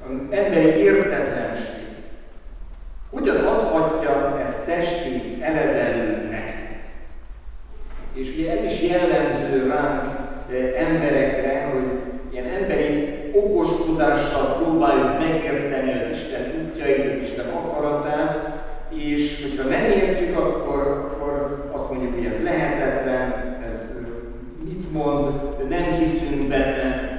emberi értetlenség. Hogyan adhatja ez testét eledelőnek? És ugye ez is jellemző ránk emberekre, hogy ilyen emberi okoskodással próbáljuk megérteni az Isten útjait, az Isten akaratát, és hogyha nem értjük, akkor azt mondjuk, hogy ez lehetetlen, ez mit mond, nem hiszünk benne.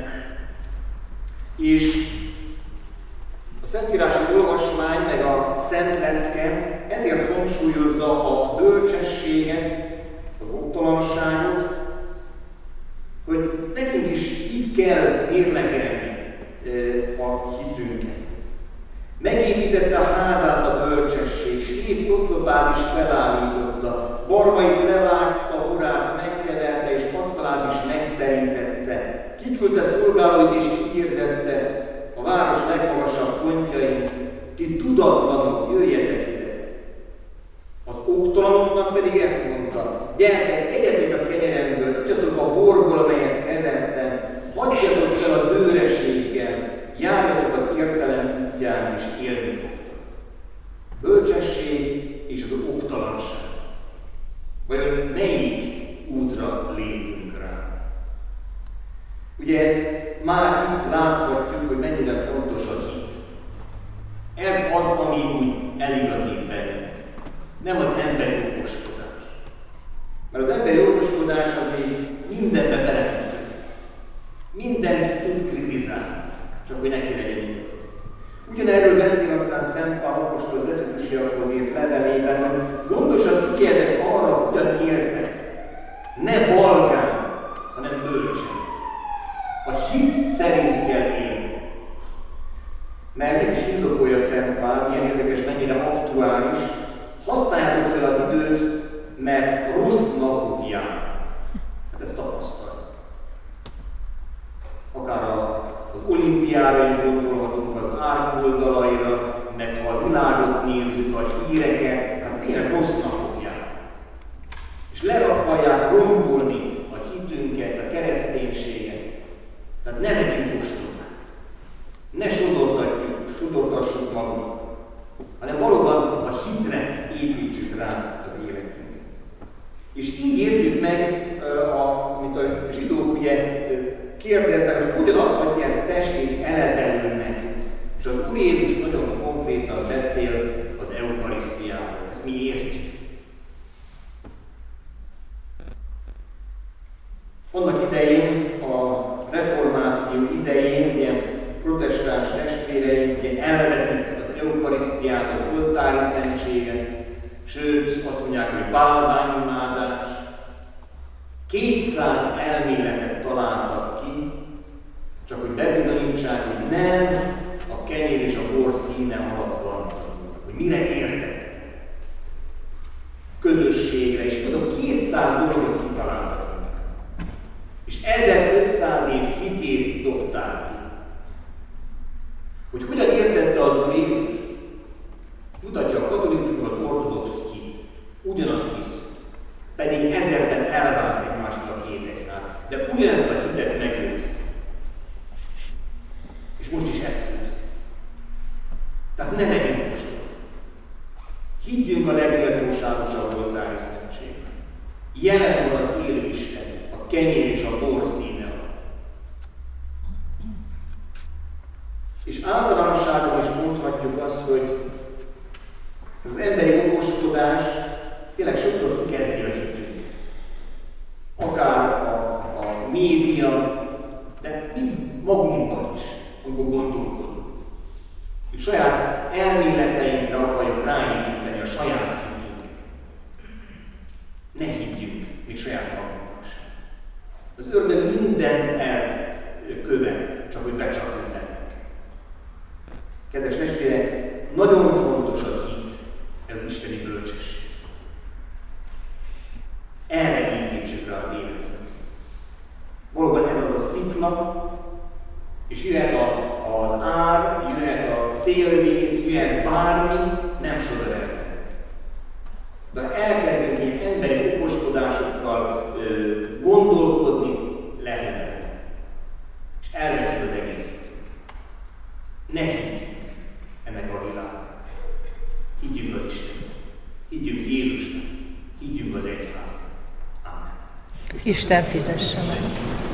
És a Szentírási olvasmány meg a Szent Lecke ezért hangsúlyozza a bölcsességet, az oktalanságot, hogy nekünk is így kell mérlegelni a hitünket. Megépítette a házát a bölcsesség, s 7 oszlopát is felállította, barmait levágta, urát megkevelte, és asztalát is megterítette. Kiküldte szolgálóit és kihirdette a város legmagasabb pontjain, ti tudatlanok, jöjjetek ide. Az oktalanoknak pedig ezt mondta, gyertek, egyetek a kenyeremből, ötjöttök a borból, amelyet kevertem, hagyjatok fel a bőrességgel, járjatok az értelem útján, és élni fogtok. Bölcsesség és az oktalanság. Vajon melyik útra lépünk rá? Ugye már itt láthatjuk, hogy mennyire fontos a hit. Ez az, ami úgy eligazít bennünket. Nem az emberi okoskodás. Mert az emberi okoskodás az még mindenbe bele tud kötni. Mindent tud kritizálni, csak hogy neki legyen igaz. Ugyanerről beszél aztán Szent Pál apostol az Efezusiakhoz írt levelében, hogy gondosan ügyeljetek arra, hogyan éltek. Ne balgán, hanem bölcsen. A hit szerint kell élni. Mert meg is indokolja Szent Pál, milyen érdekes, mennyire aktuális. Használjátok fel az időt, mert rossz napok jár. Hát ezt tapasztaljuk. Akár az olimpiára is gondolhatunk, az árkoldalaira, meg ha a világot nézzük, a híreket, hát tényleg rossz napok jár. És akarják rombolni a hitünket, a kereszténységet. Tehát ne legyünk ostobák. Ne sodortassuk magunkat, hanem valóban a hitre építsük rá az életünket. És így értjük meg, amit a zsidók ugye kérdeznek, hogy hogyan adhatja ezt testét eledelőnek. És az Úr Jézus nagyon konkrétan beszél az eukarisztiáról. Ezt mi értjük. Annak idején, a reformáció idején, ugye protestáns testvéreink ugye elvetik az eukarisztiát, az oltári szentséget, sőt azt mondják, hogy bálványimádás. 200 elméletet találtak ki, csak hogy bebizonyítsák, hogy nem a kenyér és a bor színe alatt van, hogy mire értek. Közösségre, és tudom, 200 dolgot kitaláltak. És 1500 év hitét dobták ki. Hogy hogyan értette az Úr Jézus? Mutatja a katolikus, az ortodox hit. Ugyanazt hisz. Pedig 1000-ben elvált egymástól a két egyház. De ugyanezt a hitet megőrzi. És most is ezt őrzi. Tehát ne legyünk most. Higgyünk a legméltóságosabb oltári szentségben. Jelen van az élő Isten, a kenyér és a bor színe alatt. És általánosságban is mondhatjuk azt, hogy az emberi okoskodás tényleg sokszor kikezdi a hitünket. Akár a média, de mi magunkban is, amikor gondolkodunk. És saját elméleteinkre akarjuk ráépíteni a saját hitünket. Ne higgyünk, még saját magunkban sem. Az ördög mindent elkövet, csak hogy becsapjon bennünk. Kedves testvérek, nagyon fontos a hit, ez az isteni bölcsesség. Erre építsük rá az életünket. Valóban ez az a szikla, és jöhet az ár, jöhet a szélvész, jöhet bármi, nem sodor el. De ha elkezdünk ilyen emberi okoskodásokkal gondolkodni, lehet. És elvetjük az egészet. Ne higgyünk ennek a világnak. Higgyünk az Istennek. Higgyünk Jézusnak. Higgyünk az egyháznak. Amen. Isten fizesse meg.